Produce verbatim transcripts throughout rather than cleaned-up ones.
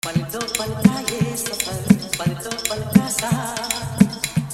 पल दो पल का ये सफर, पल दो पल का साथ,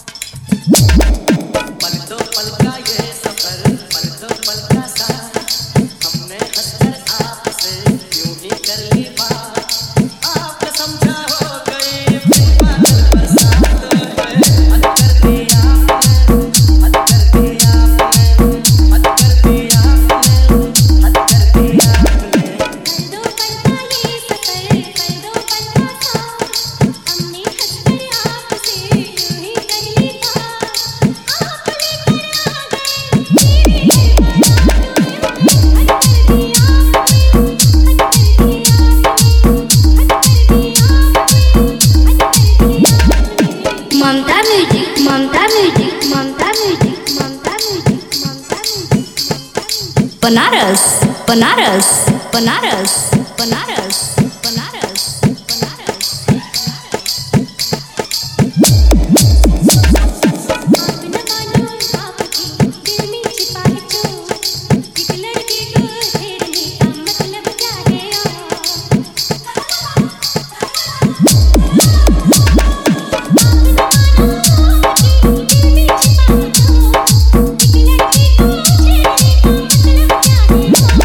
पल दो पल का ये सफर, पल दो पल का साथ, हमने हंसकर आपसे यूं ही कर ली बात, आपने समझा हो गई फिर बादल बरसात है, हद कर दिया आपने, हद कर दिया आपने, हद कर दिया आपने, हद कर दिया आपने। पल दो पल का ये सफर, पल दो पल का साथ, हमने हंसकर आपसे यूं ही कर ली बात, आप लेकर आ गए मेरे घर बारात, हद कर दिया आपने, हद कर दिया आपने, हद कर दिया आपने, हद कर दिया आपने। Mamta music Mamta music Mamta music Mamta music Mamta music Banaras Banaras Banaras Banaras Banaras Banaras आप न मानो आपकी दिल में छिपा है जो एक लड़के को छेड़ने का मतलब क्या है आप दिल में छिपा है जो एक लड़के को छेड़ने का मतलब क्या है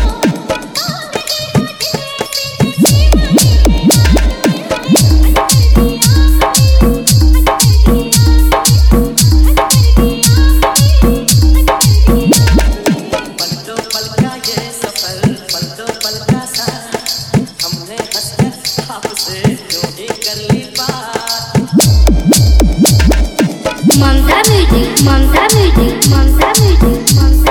पल दो पल का ये सफर, पल दो पल का साथ, हमने हंसकर आपसे यूं ही कर ली बात। Mamta music Mamta music Mamta music ममता